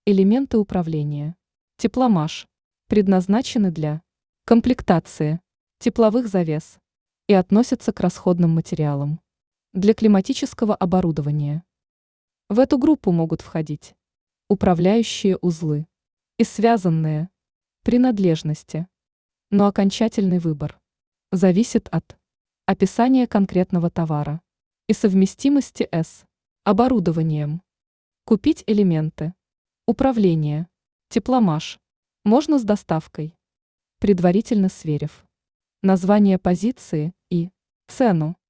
Элементы управления. Тепломаш. Предназначены для комплектации тепловых завес и относятся к расходным материалам для климатического оборудования. В эту группу могут входить управляющие узлы и связанные принадлежности, но окончательный выбор зависит от описания конкретного товара и совместимости с оборудованием. Купить элементы управления тепломаш можно с доставкой, предварительно сверив название позиции и цену.